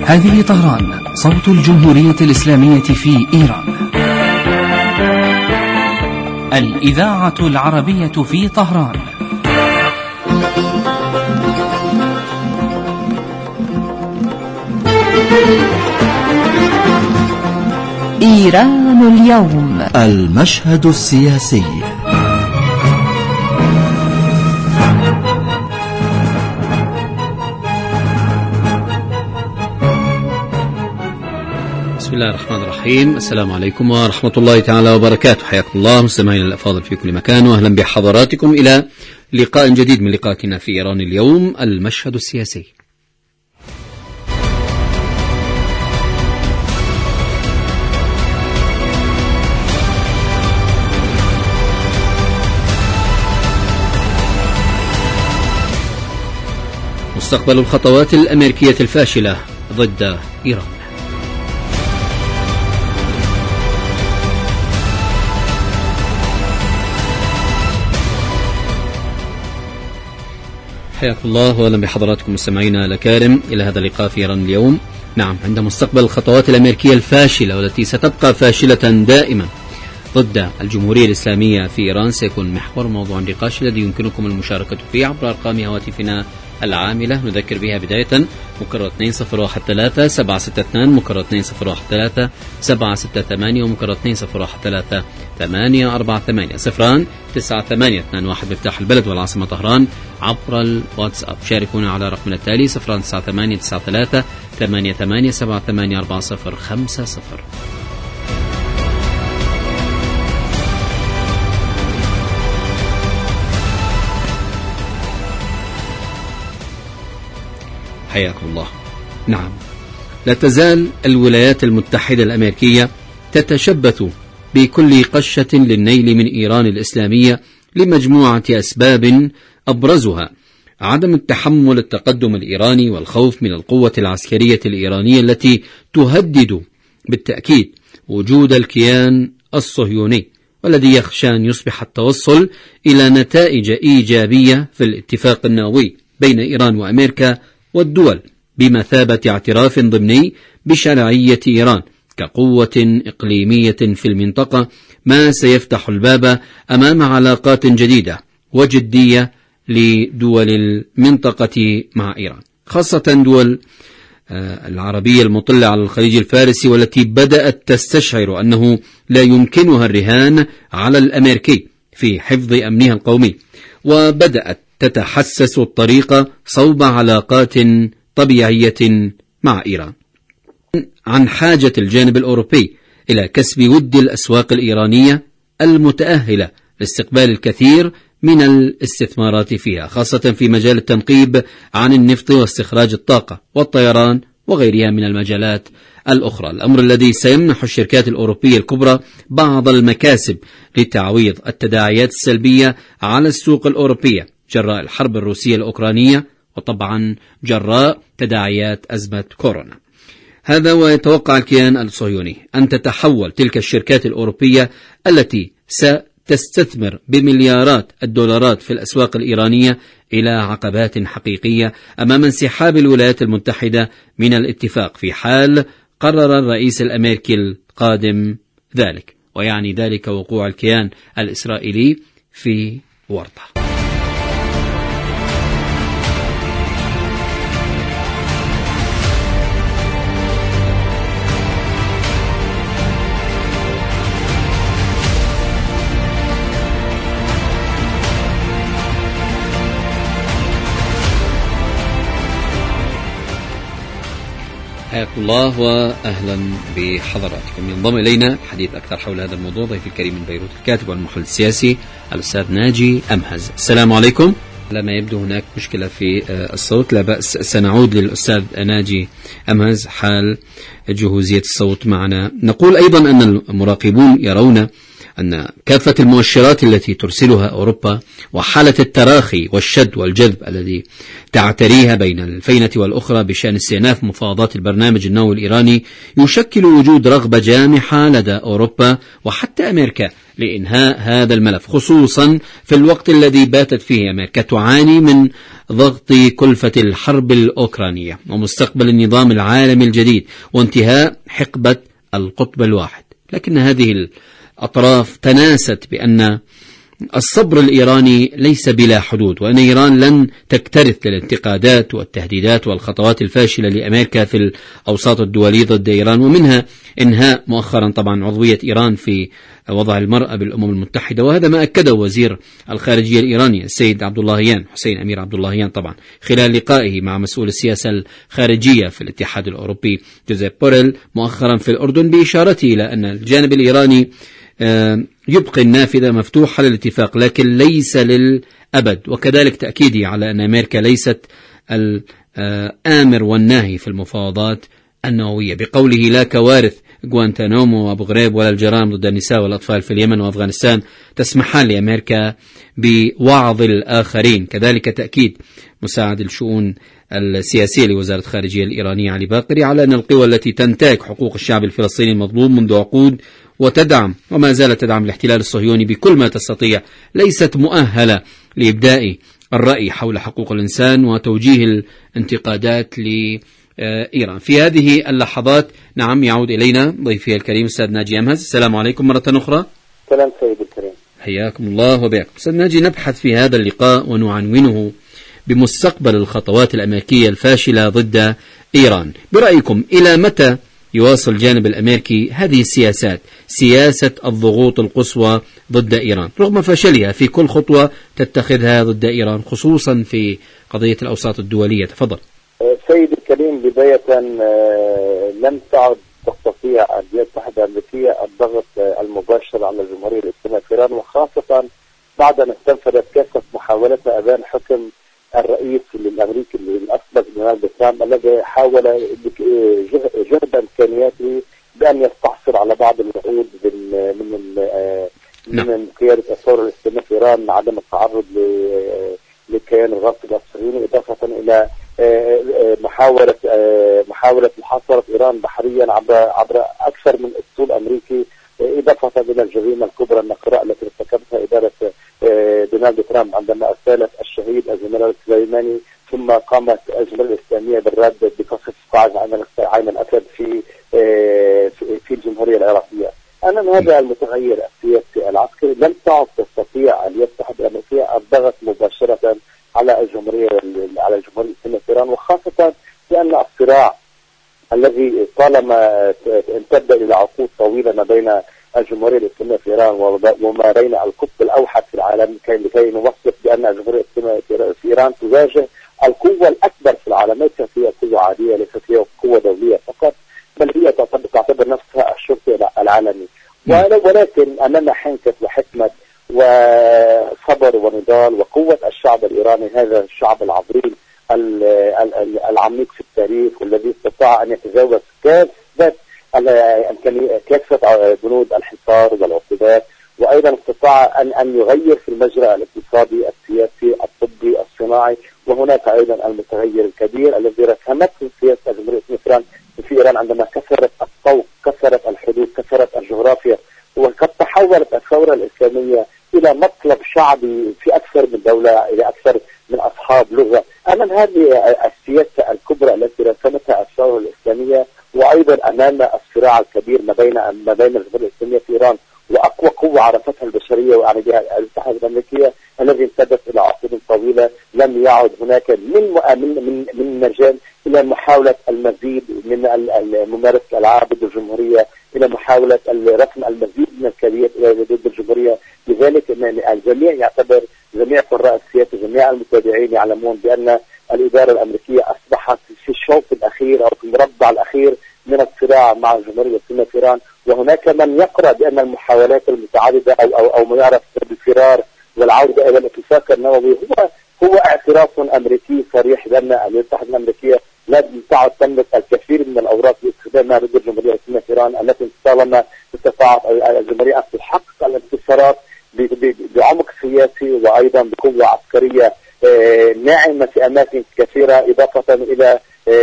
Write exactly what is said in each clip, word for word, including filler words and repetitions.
هذه طهران، صوت الجمهورية الإسلامية في إيران. الإذاعة العربية في طهران. إيران اليوم. المشهد السياسي. بسم الله الرحمن الرحيم. السلام عليكم ورحمة الله تعالى وبركاته. حياكم الله مستمعينا الأفاضل في كل مكان، وأهلا بحضراتكم إلى لقاء جديد من لقاءاتنا في إيران اليوم، المشهد السياسي. مستقبل الخطوات الأمريكية الفاشلة ضد إيران. حياكم الله واهلا بحضراتكم مستمعينا الأكارم إلى هذا اللقاء في إيران اليوم. نعم، عند مستقبل الخطوات الأمريكية الفاشلة والتي ستبقى فاشلة دائما ضد الجمهورية الإسلامية في إيران سيكون محور موضوع النقاش الذي يمكنكم المشاركة فيه عبر أرقام هواتفنا العاملة. نذكر بها بداية مكرر اثنين صفر واحد ثلاثة سبعة ستة اثنين، مكرر اثنين صفر واحد ثلاثة سبعة ستة ثمانية، ومكرر اثنين صفر واحد ثلاثة ثمانية أربعة ثمانية صفران تسعة ثمانية اثنين واحد مفتاح البلد والعاصمة طهران. عبر الواتساب شاركونا على رقمنا التالي صفران تسعة ثمانية تسعة ثلاثة ثمانية ثمانية سبعة ثمانية أربعة صفر خمسة صفر. حياكم الله. نعم، لا تزال الولايات المتحدة الأمريكية تتشبث بكل قشة للنيل من إيران الإسلامية لمجموعة أسباب، أبرزها عدم التحمل التقدم الإيراني والخوف من القوة العسكرية الإيرانية التي تهدد بالتأكيد وجود الكيان الصهيوني، والذي يخشى أن يصبح التوصل إلى نتائج إيجابية في الاتفاق النووي بين إيران وأمريكا والدول بمثابة اعتراف ضمني بشرعية إيران كقوة إقليمية في المنطقة، ما سيفتح الباب أمام علاقات جديدة وجدية لدول المنطقة مع إيران، خاصة دول العربية المطلة على الخليج الفارسي، والتي بدأت تستشعر أنه لا يمكنها الرهان على الأمريكي في حفظ أمنها القومي، وبدأت تتحسس الطريق صوب علاقات طبيعية مع إيران. عن حاجة الجانب الأوروبي إلى كسب ود الأسواق الإيرانية المتأهلة لاستقبال الكثير من الاستثمارات فيها، خاصة في مجال التنقيب عن النفط واستخراج الطاقة والطيران وغيرها من المجالات الأخرى، الأمر الذي سيمنح الشركات الأوروبية الكبرى بعض المكاسب لتعويض التداعيات السلبية على السوق الأوروبية جراء الحرب الروسية الأوكرانية، وطبعا جراء تداعيات أزمة كورونا. هذا ويتوقع الكيان الصهيوني أن تتحول تلك الشركات الأوروبية التي ستستثمر بمليارات الدولارات في الأسواق الإيرانية إلى عقبات حقيقية أمام انسحاب الولايات المتحدة من الاتفاق في حال قرر الرئيس الأمريكي القادم ذلك، ويعني ذلك وقوع الكيان الإسرائيلي في ورطة. حياكم الله واهلا بحضراتكم. ينضم الينا الحديث اكثر حول هذا الموضوع ضيفي الكريم من بيروت الكاتب والمحلل السياسي الاستاذ ناجي امهز. السلام عليكم. لما يبدو هناك مشكله في الصوت لا باس، سنعود للاستاذ ناجي امهز حال جهوزيه الصوت معنا. نقول ايضا ان المراقبون يرون أن كافة المؤشرات التي ترسلها أوروبا وحالة التراخي والشد والجذب الذي تعتريها بين الفينة والأخرى بشأن استئناف مفاوضات البرنامج النووي الإيراني يشكل وجود رغبة جامحة لدى أوروبا وحتى أمريكا لإنهاء هذا الملف، خصوصا في الوقت الذي باتت فيه أمريكا تعاني من ضغط كلفة الحرب الأوكرانية ومستقبل النظام العالمي الجديد وانتهاء حقبة القطب الواحد. لكن هذه الأطراف تناست بأن الصبر الإيراني ليس بلا حدود، وأن إيران لن تكترث للانتقادات والتهديدات والخطوات الفاشلة لأمريكا في الأوساط الدولية ضد إيران، ومنها إنهاء مؤخرا طبعا عضوية إيران في وضع المرأة بالأمم المتحدة. وهذا ما أكده وزير الخارجية الإيراني السيد عبد اللهيان حسين أمير عبد اللهيان طبعا خلال لقائه مع مسؤول السياسة الخارجية في الاتحاد الأوروبي جوزيف بوريل مؤخرا في الأردن، بإشارته إلى أن الجانب الإيراني يبقي النافذة مفتوحة للاتفاق لكن ليس للأبد، وكذلك تأكيده على أن أمريكا ليست الآمر والناهي في المفاوضات النووية. بقوله: لا كوارث غوانتانامو وأبو غريب ولا الجرائم ضد النساء والأطفال في اليمن وأفغانستان تسمحان لأمريكا بوعظ الآخرين. كذلك تأكيد مساعد الشؤون السياسية لوزارة الخارجية الإيرانية علي باقري على أن القوى التي تنتهك حقوق الشعب الفلسطيني المظلوم منذ عقود وتدعم وما زالت تدعم الاحتلال الصهيوني بكل ما تستطيع ليست مؤهلة لإبداء الرأي حول حقوق الإنسان وتوجيه الانتقادات لإيران. في هذه اللحظات نعم يعود إلينا ضيفي الكريم أستاذ ناجي أمهز. السلام عليكم مرة أخرى. سلام سيد الكريم، حياكم الله وبياكم. أستاذ ناجي، نبحث في هذا اللقاء ونعنونه بمستقبل الخطوات الأمريكية الفاشلة ضد إيران. برأيكم إلى متى يواصل الجانب الأمريكي هذه السياسات، سياسة الضغوط القصوى ضد إيران رغم فشلها في كل خطوة تتخذها ضد إيران خصوصا في قضية الأوساط الدولية؟ تفضل. سيد الكريم، بداية لم تعد تستطيع الولايات المتحدة الأمريكية الضغط المباشر على الجمهورية الإسلامية في إيران، وخاصة بعد أن استنفذت كافة محاولتها أبان حكم الرئيس الامريكي الاسبق دونالد ترامب الذي حاول جهد امكانياته بان يستحصل على بعض الوعود من من من قياده الثوره الاسلاميه في ايران، عدم التعرض لكيان الغاصب الصهيوني، اضافه الى محاوله محاوله محاصره ايران بحريا عبر عبر اكثر من اسطول امريكي، اضافه الى الجريمه الكبرى النقراء التي ارتكبتها اداره دونالد ترامب عندما ارسلت الشهيد الجنرال سليماني، ثم قامت الجمهورية الإسلامية بالرد بقصف قاعدة عين الأسد في في الجمهورية العراقية. أمام هذا المتغير السياسي العسكري لم تعد تستطيع الولايات المتحدة الأمريكية الضغط مباشرة على الجمهورية على الجمهورية الإسلامية في إيران، وخاصة لأن الصراع الذي طالما امتد إلى عقود طويلة ما بين الجمهورية الإسلامية في إيران وما بين القطب الأوحد في العالم لكي نوصف بأن الجمهورية الإسلامية في إيران تواجه القوة الأكبر في العالم، ليست هي قوة عادية، ليست هي قوة دولية فقط، بل هي تعتبر نفسها الشرطي العالمي. ولكن أمام حنكة وحكمة وصبر ونضال وقوة الشعب الإيراني، هذا الشعب العظيم العميق في التاريخ والذي استطاع أن يتجاوز كافة كافة بنود الحصار والعقوبات، وأيضا استطاع أن أن يغير في المجرى الاقتصادي السياسي الطبي الصناعي. وهناك أيضا المتغير الكبير الذي رسمته سياسة الجمهورية الإسلامية في إيران عندما كسرت الطوق، كسرت الحدود، كسرت الجغرافيا، وقد تحولت الثورة الإسلامية إلى مطلب شعبي في أكثر من دولة، إلى أكثر من أصحاب لغة. أمام هذه السياسة الكبرى التي رسمتها الثورة الإسلامية، وأيضا أمام الصراع الكبير ما بين ما بين الجمهورية الإسلامية في إيران وأقوى قوة عرفتها البشرية وأعني بها الولايات المتحدة الأمريكية الذي امتدت إلى عقود طويلة، لم يعد هناك من من من مجال إلى محاولة المزيد من ممارسة الألعاب ضد الجمهورية، إلى محاولة رسم المزيد من الكبيرات ضد الجمهورية. لذلك الجميع يعتبر، جميع قراء السياسة، جميع المتابعين يعلمون بأن الإدارة الأمريكية أصبحت في الشوط الأخير أو في المربع الأخير من الصراع مع الجمهورية الإسلامية في إيران. وهناك من يقرأ بأن المحاولات المتعددة أو أو, أو ما يعرف بالفرار والعودة إلى الاتفاق النووي هو هو اعتراف أمريكي صريح بأن الولايات المتحدة الأمريكية لا تعد تملك الكثير من الأوراق لاستخدامها ضد الجمهورية الإسلامية في إيران، التي طالما استطاعت الجمهورية أن تحقق الانتصارات بعمق سياسي وأيضا بقوة عسكرية ناعمة في أماكن كثيرة، إضافة إلى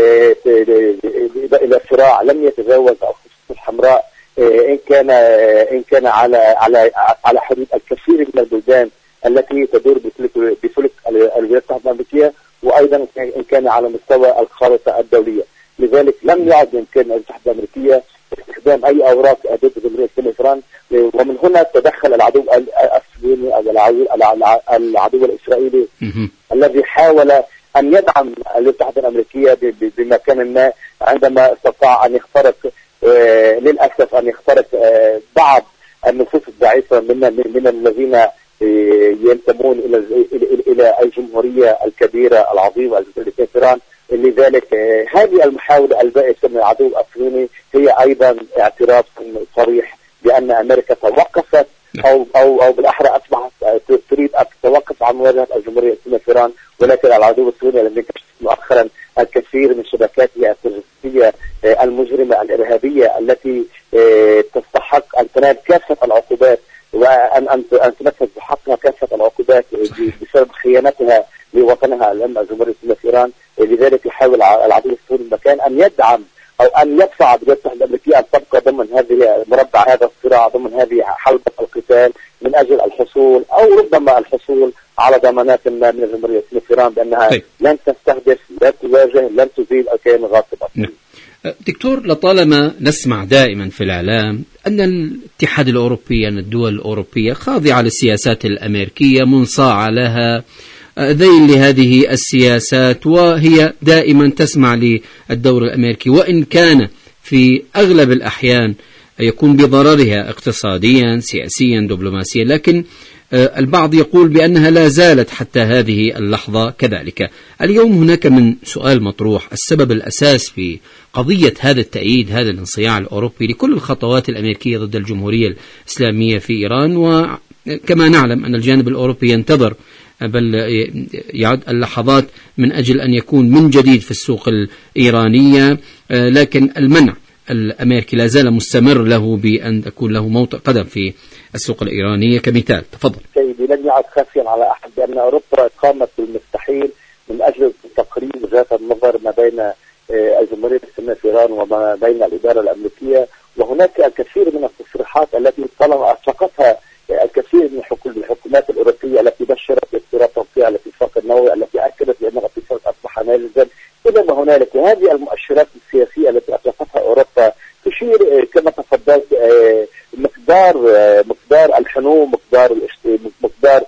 إلى صراع لم يتجاوز الخطوط الحمراء إن كان إن كان على على على حدود الكثير من البلدان التي تدور بفلك الولايات المتحدة الأمريكية، على مستوى الخارطة الدولية. لذلك لم يعد يمكن الولايات المتحدة الأمريكية استخدام أي أوراق ضد جمهورية إيران، ومن هنا تدخل العدو الصهيوني أو العدو الإسرائيلي الذي حاول أن يدعم الولايات المتحدة الأمريكية بمكان ما عندما استطاع أن يخترق آه للأسف أن يخترق آه بعض النفوس الضعيفة من من الذين آه ينتمون إلى إلى الجمهورية الكبيرة العظيمة الجمهورية إيران. لذلك آه هذه المحاولة البائسة من العدو الصهيوني هي أيضا اعتراف صريح بأن أمريكا توقفت أو أو أو بالأحرى أصبحت تريد أن تتوقف عن مواجهة الجمهورية الإسلامية في إيران، ولكن العدو الصهيوني الذي كشف مؤخرا الكثير من شبكاته التجسسية المجرمة الإرهابية التي تستحق أن تنال كافة العقوبات وأن أن أن تنفذ بحقها كافة العقوبات بسبب خيانتها لوطنها الأم الجمهورية الإسلامية في إيران. لذلك يحاول العدو الصهيوني المكان أن يدعم أو أن يدفع الولايات المتحدة الأمريكية أن تبقى ضمن هذه مربع هذا الصراع، ضمن هذه حلبة القتال من أجل الحصول أو ربما الحصول على ضمانات ما من الجمهورية الإسلامية في إيران بأنها طيب. لن تستهدف، لن تواجه، لن تزيل الكيان الغاصب. دكتور، لطالما نسمع دائما في الإعلام أن الاتحاد الأوروبي، أن الدول الأوروبية خاضعة للسياسات الأمريكية، منصاعة لها، ذيل لهذه السياسات، وهي دائما تسمع للدور الأمريكي، وإن كان في أغلب الأحيان يكون بضررها اقتصاديا سياسيا دبلوماسيا، لكن البعض يقول بأنها لا زالت حتى هذه اللحظة كذلك. اليوم هناك من سؤال مطروح: السبب الأساس في قضية هذا التأييد، هذا الانصياع الأوروبي لكل الخطوات الأمريكية ضد الجمهورية الإسلامية في إيران، وكما نعلم أن الجانب الأوروبي ينتظر بل يعد اللحظات من أجل أن يكون من جديد في السوق الإيرانية، لكن المنع الأمريكي لا زال مستمر له بأن تكون له موطئ قدم في السوق الإيرانية كمثال. تفضل سيدي. لن يعد خافيا على أحد بأن أوروبا قامت بالمستحيل من أجل تقريب وجهات النظر ما بين الجمهورية الإسلامية في إيران وما بين الإدارة الأمريكية، وهناك الكثير من التصريحات التي طالما أطلقتها الكثير من الحكومات الأوروبية التي بشرت باضطراب توقيع الاتفاق النووي، التي أكدت بأن الاتفاق أصبح نافذا إلى ما هنالك. وهذه المؤشرات السياسية التي أطلقتها أوروبا تشير كما تفضلت مقدار مقدار الحنو، مقدار مقدار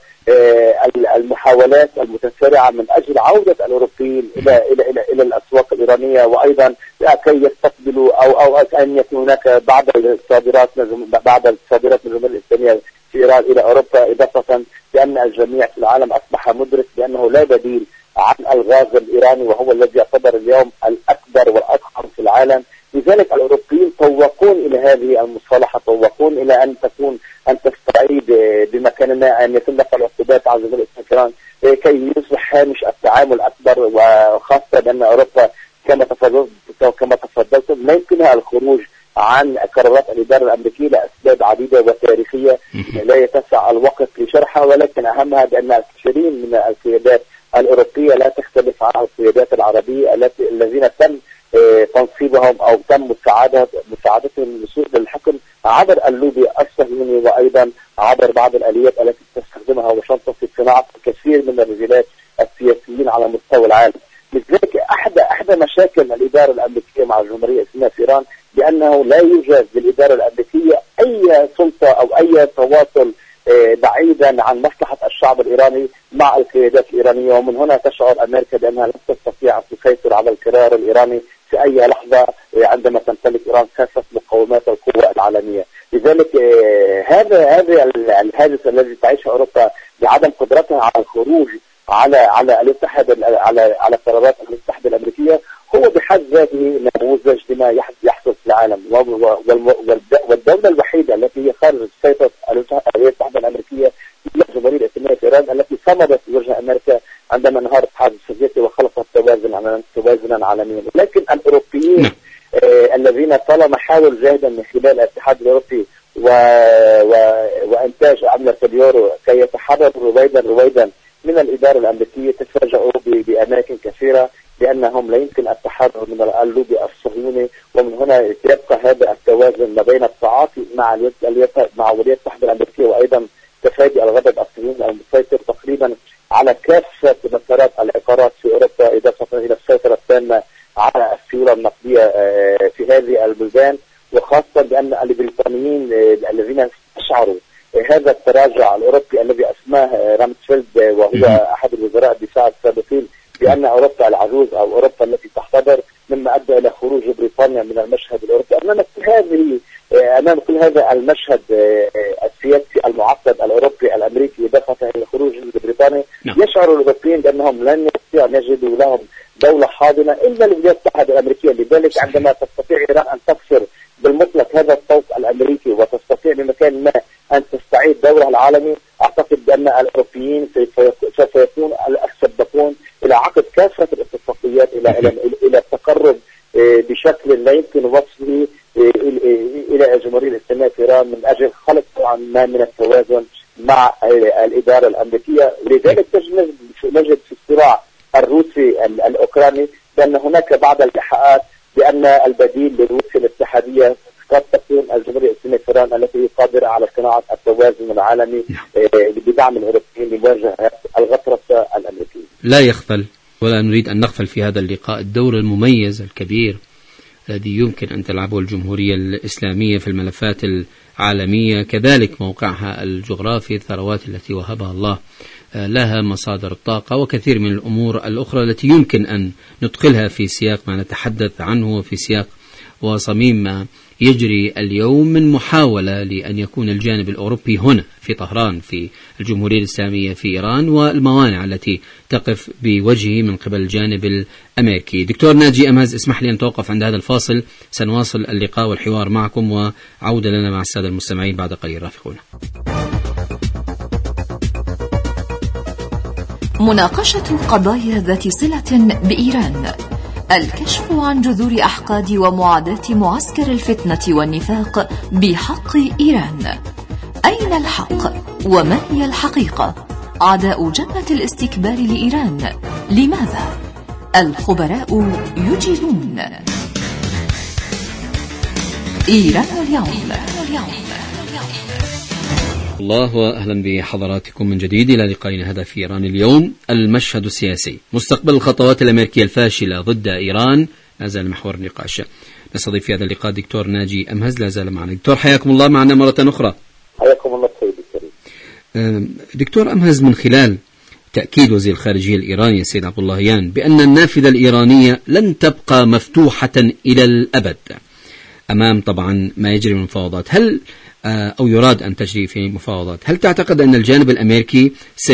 المحاولات المتسارعة من أجل عودة الأوروبيين إلى إلى إلى إلى الأسواق الإيرانية، وأيضا كي يستقبلوا أو أو أن يكون هناك بعض الصادرات بعض الصادرات من الجمهورية الإسلامية في إيران إلى أوروبا، إضافة لأن الجميع في العالم أصبح مدرك بأنه لا بديل عن الغاز الإيراني وهو الذي يعتبر اليوم الأكبر والأضخم في العالم. لذلك الأوروبيين طوقون إلى هذه المصالحة، طوقون إلى أن تكون أن تستعيد بمكان ما أن يتم دفع العقوبات على الجمهورية الإسلامية كي يصبح هامش التعامل أكبر، وخاصة بأن أوروبا كما تفضلت كما تفضلت لا يمكنها الخروج عن قرارات الإدارة الأمريكية لأسباب عديدة وتاريخية لا يتسع الوقت لشرحها، ولكن أهمها بأن الكثيرين من القيادات الأوروبية لا تختلف عن القيادات العربية التي الذين تم تنصيبهم أو تم مساعدة مساعدتهم للوصول للحكم عبر اللوبي الصهيوني، وأيضا عبر بعض الآليات التي تستخدمها واشنطن في صناعة الكثير من الرجالات السياسيين على مستوى العالم. لذلك أحد أحد مشاكل الإدارة الأمريكية مع الجمهورية الإسلامية في إيران بأنه لا يوجد للإدارة الأمريكية أي سلطة أو أي تواصل بعيدا عن مصلحة الشعب الإيراني مع القيادات الإيرانية، ومن هنا تشعر أمريكا بأنها لن تستطيع أن تسيطر على القرار الإيراني في أي لحظة عندما تمتلك إيران كافة مقومات القوى العالمية. لذلك هذا هذا الحادث الذي تعيشه أوروبا بعدم قدرتها على الخروج على على الاتحاد على على قرارات المتحدة الأمريكية هو بحد ذاته نموذج لما يحدث في العالم، والدولة الوحيدة التي هي خارج سيطرة المتحدة الأمريكية هي الجمهورية الإسلامية في إيران التي صمدت وجه أمريكا عندما انهار الاتحاد السوفيتي وخلقت توازن توازنا عالميا. لكن الأوروبيين آه الذين طالما حاولوا جاهدا من خلال الاتحاد الأوروبي و... و... وإنتاج عملة اليورو كي يتحرروا رويدا رويدا من الإدارة الأمريكية تفاجؤوا ب... بأماكن كثيرة بأنهم لا يمكن التحرر من اللوبي الصهيوني، ومن هنا يبقى هذا التوازن ما بين التعاطي مع اليد... مع الولايات المتحدة الأمريكية وأيضا تفادي الغضب الصهيوني المسيطر تقريبا على كافة مسارات العقارات في أوروبا، إضافة إلى السيطرة التامة على السيولة النقدية في هذه البلدان، وخاصة بأن البريطانيين الذين استشعروا هذا التراجع الأوروبي الذي أسماه رامسفيلد وهو أحد الوزراء الدفاع السابقين بأن أوروبا العجوز أو أوروبا التي تحتضر، مما أدى إلى خروج بريطانيا من المشهد الأوروبي. أمام كل هذه أمام كل هذا المشهد السياسي المعقد الأوروبي الأمريكي، إضافة إلى خروج بريطانيا، يشعر الأوروبيين بأنهم لن يستطيعوا أن يجدوا لهم دولة حاضنة إلا الولايات المتحدة الأمريكية. لذلك عندما تستطيع إيران أن تكسر بالمطلق هذا الصوت الأمريكي وتستطيع بمكان ما أن تستعيد دورها العالمي، أعتقد بأن الأوروبيين سوف يكون السباقون إلى عقد كافة الاتفاقيات إلى إلى إلى التقرب بشكل لا يمكن وصفه إلى الجمهورية الإسلامية في إيران، من أجل خلق نوعا ما من التوازن مع الإدارة الأمريكية. لذلك نجد في الصراع الروسي الأوكراني بأن هناك بعض الإيحاءات بأن البديل لروسيا الاتحادية قد تكون الجمهورية الإسلامية في إيران التي قادرة على صناعة التوازن العالمي بدعم الأوروبيين لمواجهة الغطرسة الأمريكية. لا يخفل ولا نريد أن نغفل في هذا اللقاء الدور المميز الكبير الذي يمكن أن تلعبه الجمهورية الإسلامية في الملفات العالمية، كذلك موقعها الجغرافي، الثروات التي وهبها الله لها، مصادر الطاقة وكثير من الأمور الأخرى التي يمكن أن ندخلها في سياق ما نتحدث عنه وفي سياق وصميم ما يجري اليوم من محاولة لأن يكون الجانب الأوروبي هنا في طهران في الجمهورية الإسلامية في إيران، والموانع التي تقف بوجهه من قبل الجانب الأمريكي. دكتور ناجي أمهز، اسمح لي أن توقف عند هذا الفاصل، سنواصل اللقاء والحوار معكم وعودة لنا مع السادة المستمعين بعد قليل. رافقونا. مناقشة القضايا ذات صلة بإيران، الكشف عن جذور أحقاد ومعاداة معسكر الفتنة والنفاق بحق إيران. أين الحق وما هي الحقيقة؟ عداء جبهة الاستكبار لإيران لماذا؟ الخبراء يجيبون. إيران اليوم. الله وأهلا بحضراتكم من جديد إلى لقائنا هذا في إيران اليوم. المشهد السياسي، مستقبل الخطوات الأمريكية الفاشلة ضد إيران، لا زال محور النقاش. نستضيف في هذا اللقاء دكتور ناجي أمهز، لا زال معنا. دكتور حياكم الله معنا مرة أخرى. حياكم الله سيدي الكريم. دكتور أمهز، من خلال تأكيد وزير الخارجية الإيراني السيد عبد اللهيان بأن النافذة الإيرانية لن تبقى مفتوحة إلى الأبد أمام طبعا ما يجري من مفاوضات، هل أو يراد أن تجري في مفاوضات، هل تعتقد أن الجانب الأمريكي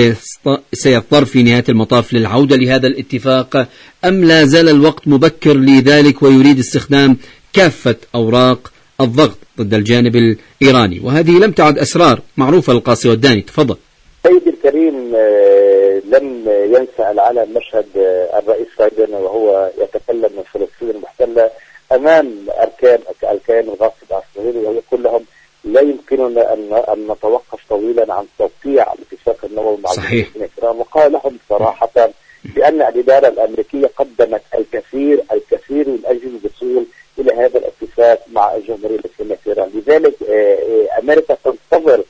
سيضطر في نهاية المطاف للعودة لهذا الاتفاق، أم لا زال الوقت مبكر لذلك ويريد استخدام كافة أوراق الضغط ضد الجانب الإيراني، وهذه لم تعد أسرار معروفة للقاصي والداني؟ تفضل. سيدي الكريم، لم ينسى العالم مشهد الرئيس بايدن وهو يتكلم من فلسطين المحتلة أمام أركان الكيان الغاصب الإسرائيلي، ويقول لهم لا يمكننا أن نتوقف طويلا عن توقيع الاتفاق النووي مع الإيران، وقال لهم صراحة بأن الإدارة الأمريكية قدمت الكثير الكثير من أجل الوصول إلى هذا الاتفاق مع الجمهورية الإسلامية في إيران. لذلك أمريكا تنتظر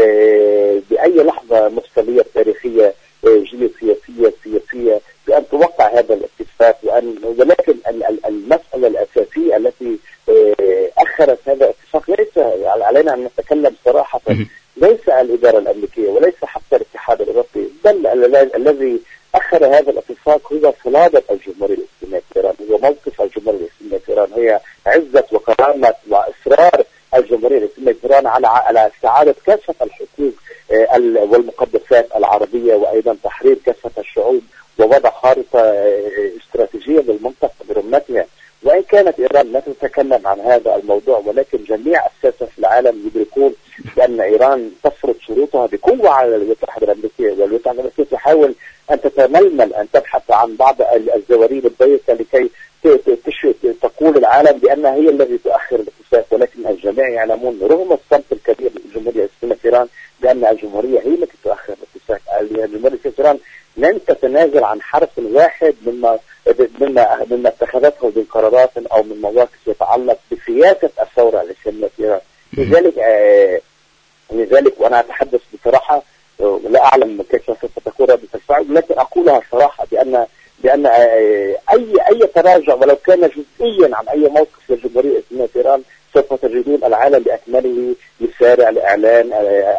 بأي لحظة مفصلية تاريخية جيوسياسية سياسية بأن توقع هذا الاتفاق، وأن ولكن المسألة الأساسية التي أخرت هذا الاتفاق ليس علينا أن نتكلم صراحة، ليس الإدارة الأمريكية وليس حتى الاتحاد الأوروبي، بل الذي أخر هذا الاتفاق هو صلابة الجمهورية الإسلامية في إيران، هو موقف الجمهورية الإسلامية في إيران، هي عزة وكرامة وإصرار الجمهورية الإسلامية في إيران على على استعادة كافة الحقوق والمقدسات العربية، وأيضا تحرير كافة الشعوب ووضع خارطة استراتيجية للمنطقة برمتها. وإن كانت إيران لا تتكلم عن هذا الموضوع، ولكن جميع الساسة في العالم يدركون بأن إيران تفرض شروطها بقوة على الولايات المتحدة الأمريكية، والولايات المتحدة الأمريكية تحاول أن تتململ أن تبحث عن بعض الزواريب الضيقة لكي تقول العالم بأنها هي التي تؤخر الاتفاق، ولكن الجميع يعلمون رغم الصمت الكبير للجمهورية الإسلامية في إيران بأن الجمهورية هي التي تؤخر الاتفاق. الجمهورية في إيران لن تتنازل عن حرف واحد مما مما مما اتخذته من قرارات أو من مواقف يتعلق بسياسة الثورة الإسلامية في إيران. لذلك آه لذلك وأنا أتحدث بصراحة، لا لا أعلم كيف سوف تكون ردة الفعل، لكن أقولها صراحة بأن بأن أي أي تراجع ولو كان جزئيا عن أي موقف للجمهورية الإسلامية في إيران سوف تجدون العالم بأكمله يسارع لإعلان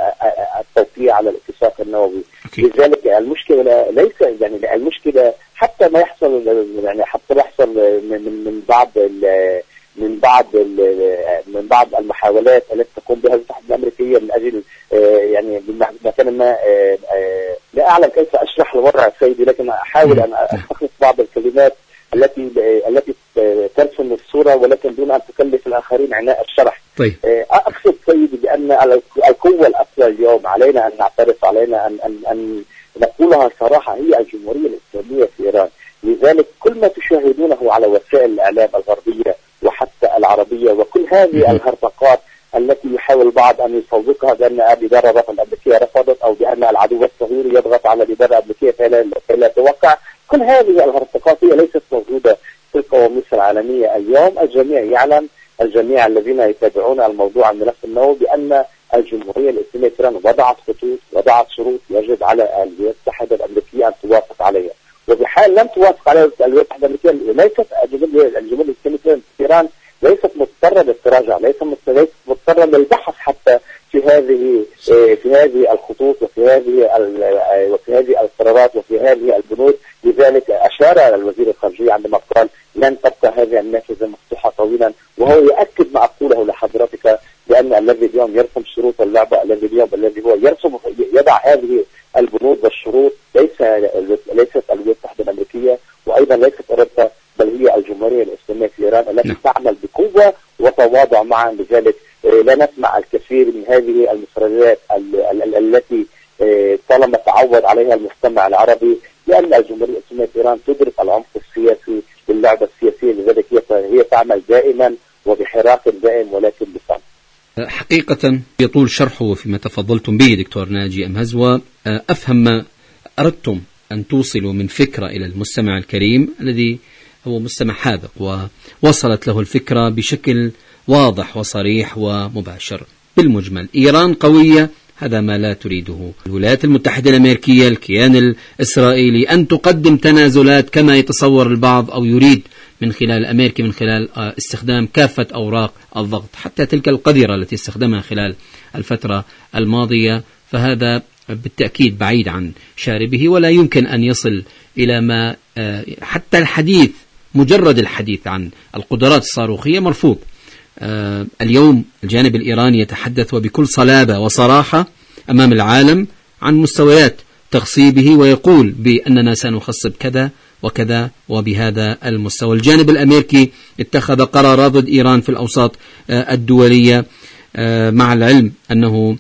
التوقيع على الاتفاق النووي. لذلك المشكلة ليس يعني المشكلة حتى ما يحصل يعني حتى يحصل من من بعض من بعض من بعض المحاولات التي تقوم بها المتحدة الأمريكية من أجل يعني بمكان ما لا أعلم كيف أشرح الوضع سيدي، لكن أحاول أن أستخلص بعض الكلمات التي التي ترسم الصورة ولكن دون أن تكلف الآخرين عناء الشرح. طيب. أقصد سيدي بأن القوة الأقوى اليوم علينا أن نعترف، علينا أن أن أن نقولها صراحة، هي الجمهورية الإسلامية في إيران. لذلك كل ما تشاهدونه على وسائل الإعلام الغربية وحتى العربية وكل هذه الهرطقات التي يحاول البعض أن يسوقها بأن الإدارة الأمريكية رفضت أو بأن العدو الصغير يضغط على الإدارة الأمريكية فلا لا توقع، كل هذه الهرطقات هي ليست موجودة في القواميس العالمية اليوم. الجميع يعلم، الجميع الذين يتابعون الموضوع الملف النووي، بأن الجمهورية الإسلامية في إيران وضعت خطوط، وضعت شروط يجب على الولايات المتحدة الأمريكية أن توافق عليها، وبحال لم توافق عليها الولايات المتحدة الأمريكية ليست الجمهورية الإسلامية في إيران ليست مضطرة للتراجع، ليست مضطرة للبحث حتى في هذه في هذه الخطوط وفي هذه وفي هذه القرارات وفي هذه البنود. لذلك أشار الوزير الخارجية عندما قال لن تبقى هذه النافذة مفتوحة طويلا، وهو يؤكد ما أقوله لحضرتك بأن الذي اليوم يرسم شروط اللعبة، الذي اليوم الذي هو يرسم يضع هذه البنود والشروط ليس ليست الولايات المتحدة الأمريكية وأيضا ليست أوروبا، بل هي الجمهورية الإسلامية في إيران التي تعمل بقوة وتواضع معا. لذلك لا نسمع الكثير من هذه المفردات التي طالما تعود عليها المجتمع العربي، لأن الجمهورية الإسلامية في إيران تدرك العمق السياسي للعبة السياسية. لذلك هي تعمل دائما وبحراك دائم ولكن بفهم. حقيقة يطول شرحه فيما تفضلتم به دكتور ناجي أمهز، وأفهم ما أردتم أن توصلوا من فكرة إلى المستمع الكريم الذي هو مستمع حاذق ووصلت له الفكرة بشكل واضح وصريح ومباشر. بالمجمل إيران قوية، هذا ما لا تريده الولايات المتحدة الأمريكية، الكيان الإسرائيلي، أن تقدم تنازلات كما يتصور البعض أو يريد من خلال الأمريكي من خلال استخدام كافة أوراق الضغط حتى تلك القذرة التي استخدمها خلال الفترة الماضية، فهذا بالتأكيد بعيد عن شاربه ولا يمكن أن يصل إلى ما حتى الحديث مجرد الحديث عن القدرات الصاروخية مرفوض. اليوم الجانب الإيراني يتحدث وبكل صلابة وصراحة أمام العالم عن مستويات تخصيبه ويقول بأننا سنخصب كذا وكذا وبهذا المستوى. الجانب الأمريكي اتخذ قرارات ضد إيران في الأوساط الدولية مع العلم أنه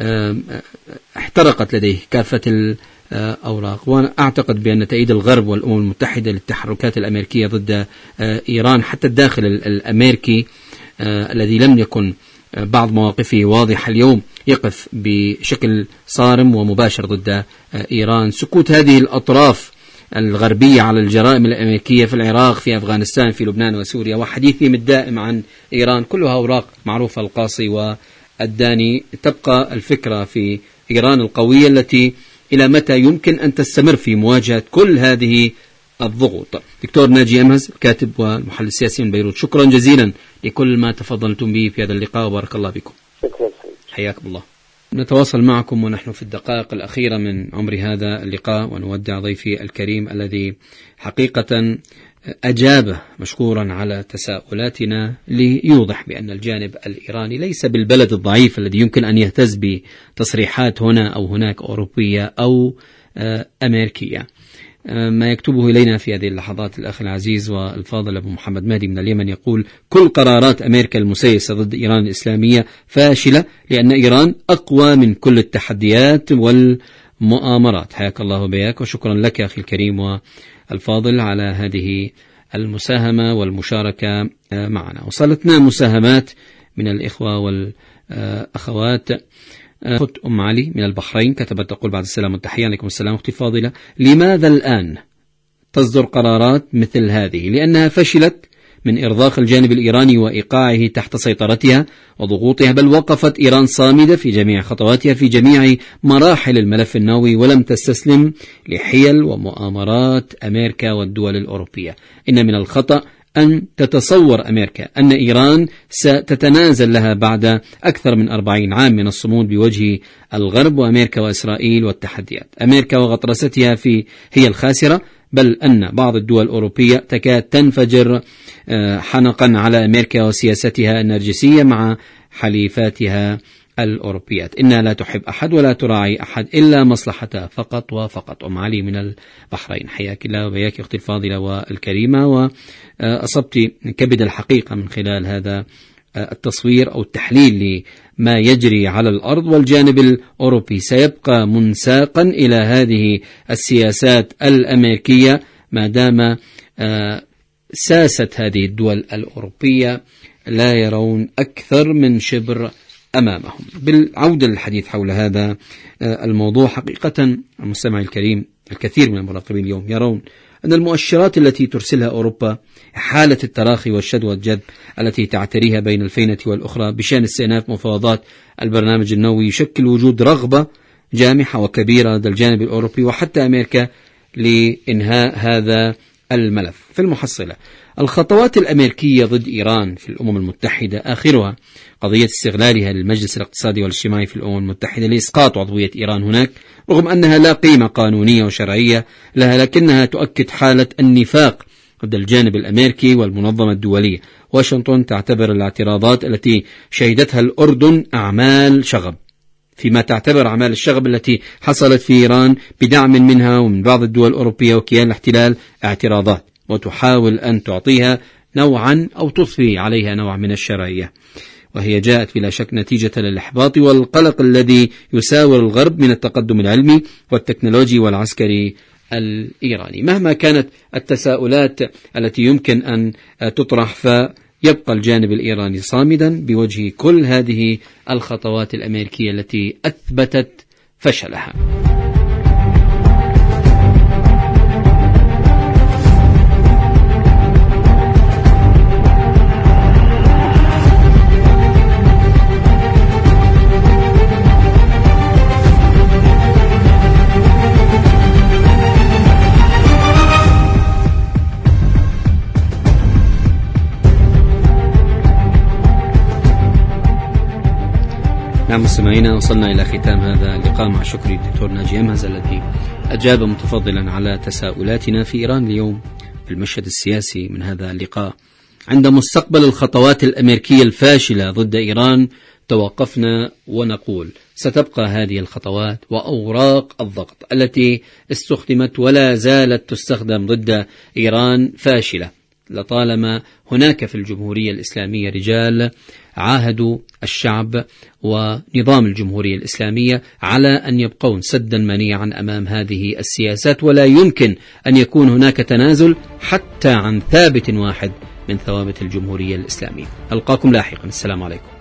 احترقت لديه كافة الأوراق، وأنا أعتقد بأن تأييد الغرب والأمم المتحدة للتحركات الأمريكية ضد إيران حتى الداخل الأمريكي الذي لم يكن بعض مواقفه واضحة اليوم يقف بشكل صارم ومباشر ضد إيران. سكوت هذه الأطراف الغربية على الجرائم الأمريكية في العراق، في أفغانستان، في لبنان وسوريا، وحديثهم الدائم عن إيران، كلها أوراق معروفة القاصي والداني. تبقى الفكرة في إيران القوية التي إلى متى يمكن أن تستمر في مواجهة كل هذه الضغوط. دكتور ناجي أمهز، الكاتب والمحلل السياسي من بيروت، شكرا جزيلا لكل ما تفضلتم به في هذا اللقاء وبارك الله بكم. شكرا. حياكم الله. نتواصل معكم ونحن في الدقائق الأخيرة من عمر هذا اللقاء، ونودع ضيفي الكريم الذي حقيقة أجاب مشكورا على تساؤلاتنا ليوضح بأن الجانب الإيراني ليس بالبلد الضعيف الذي يمكن أن يهتز بتصريحات هنا أو هناك أوروبية أو أمريكية. ما يكتبه إلينا في هذه اللحظات الأخ العزيز والفاضل أبو محمد مهدي من اليمن يقول: كل قرارات أمريكا المسيسة ضد إيران الإسلامية فاشلة، لأن إيران أقوى من كل التحديات والمؤامرات. حياك الله بياك، وشكرا لك أخي الكريم والفاضل على هذه المساهمة والمشاركة معنا. وصلتنا مساهمات من الإخوة والأخوات. أخت أم علي من البحرين كتبت تقول: بعد السلام والتحية، عليكم السلام أختي فاضلة، لماذا الآن تصدر قرارات مثل هذه؟ لأنها فشلت من إرضاء الجانب الإيراني وإيقاعه تحت سيطرتها وضغوطها، بل وقفت إيران صامدة في جميع خطواتها في جميع مراحل الملف النووي، ولم تستسلم لحيل ومؤامرات أمريكا والدول الأوروبية. إن من الخطأ أن تتصور أمريكا أن إيران ستتنازل لها بعد أكثر من أربعين عام من الصمود بوجه الغرب وأمريكا وإسرائيل والتحديات. أمريكا وغطرستها في هي الخاسرة، بل أن بعض الدول الأوروبية تكاد تنفجر حنقا على أمريكا وسياستها النرجسية مع حليفاتها الأوروبيات. إنها لا تحب أحد ولا تراعي أحد إلا مصلحتها فقط وفقط. أم علي من البحرين، حياك الله وبياك أختي الفاضلة والكريمة، وأصبت كبد الحقيقة من خلال هذا التصوير أو التحليل لما يجري على الأرض. والجانب الأوروبي سيبقى منساقا إلى هذه السياسات الأمريكية ما دام ساسة هذه الدول الأوروبية لا يرون أكثر من شبر أمامهم. بالعودة للحديث حول هذا الموضوع، حقيقة المستمع الكريم الكثير من المراقبين اليوم يرون أن المؤشرات التي ترسلها أوروبا، حالة التراخي والشد والجذب التي تعتريها بين الفينة والأخرى بشأن استئناف مفاوضات البرنامج النووي، يشكل وجود رغبة جامحة وكبيرة لدى الجانب الأوروبي وحتى أمريكا لإنهاء هذا الملف. في المحصلة، الخطوات الأمريكية ضد إيران في الأمم المتحدة آخرها قضية استغلالها للمجلس الاقتصادي والاجتماعي في الأمم المتحدة لإسقاط عضوية إيران هناك، رغم أنها لا قيمة قانونية وشرعية لها، لكنها تؤكد حالة النفاق ضد الجانب الأمريكي والمنظمة الدولية. واشنطن تعتبر الاعتراضات التي شهدتها الأردن أعمال شغب، فيما تعتبر أعمال الشغب التي حصلت في إيران بدعم منها ومن بعض الدول الأوروبية وكيان الاحتلال اعتراضات، وتحاول أن تعطيها نوعا أو تضفي عليها نوع من الشرعية. وهي جاءت بلا شك نتيجة للإحباط والقلق الذي يساور الغرب من التقدم العلمي والتكنولوجي والعسكري الإيراني. مهما كانت التساؤلات التي يمكن أن تطرح، فيبقى الجانب الإيراني صامدا بوجه كل هذه الخطوات الأمريكية التي أثبتت فشلها. نعم مستمعينا، وصلنا إلى ختام هذا اللقاء مع شكري الدكتور ناجي أمهز الذي أجاب متفضلا على تساؤلاتنا في إيران اليوم في المشهد السياسي من هذا اللقاء. عند مستقبل الخطوات الأمريكية الفاشلة ضد إيران توقفنا ونقول ستبقى هذه الخطوات وأوراق الضغط التي استخدمت ولا زالت تستخدم ضد إيران فاشلة، لطالما هناك في الجمهورية الإسلامية رجال عاهدوا الشعب ونظام الجمهورية الإسلامية على أن يبقون سدا منيعا أمام هذه السياسات، ولا يمكن أن يكون هناك تنازل حتى عن ثابت واحد من ثوابت الجمهورية الإسلامية. ألقاكم لاحقا، السلام عليكم.